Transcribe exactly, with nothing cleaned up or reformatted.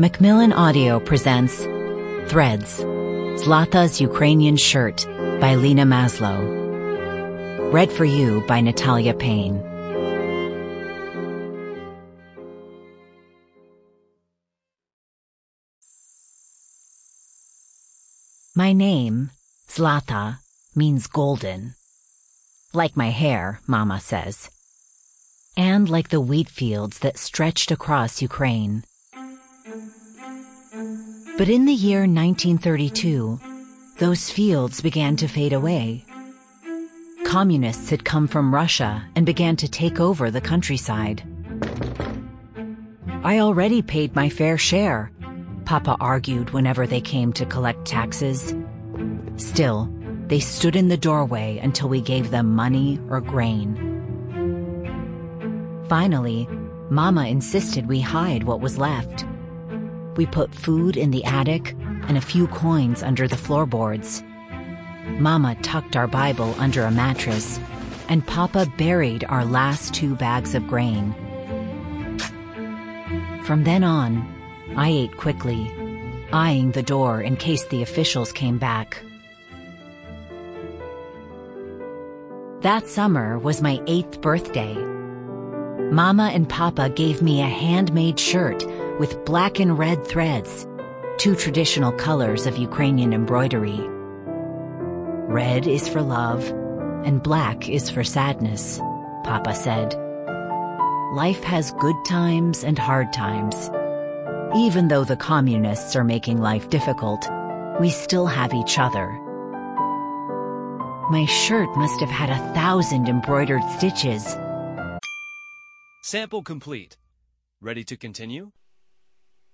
Macmillan Audio presents Threads, Zlata's Ukrainian Shirt by Lena Maslow. Read for you by Natalia Payne. My name, Zlata, means golden. Like my hair, Mama says. And like the wheat fields that stretched across Ukraine. But in the year nineteen thirty-two, those fields began to fade away. Communists had come from Russia and began to take over the countryside. I already paid my fair share, Papa argued whenever they came to collect taxes. Still, they stood in the doorway until we gave them money or grain. Finally, Mama insisted we hide what was left. We put food in the attic and a few coins under the floorboards. Mama tucked our Bible under a mattress, and Papa buried our last two bags of grain. From then on, I ate quickly, eyeing the door in case the officials came back. That summer was my eighth birthday. Mama and Papa gave me a handmade shirt with black and red threads, two traditional colors of Ukrainian embroidery. Red is for love, and black is for sadness, Papa said. Life has good times and hard times. Even though the communists are making life difficult, we still have each other. My shirt must have had a thousand embroidered stitches. Sample complete. Ready to continue?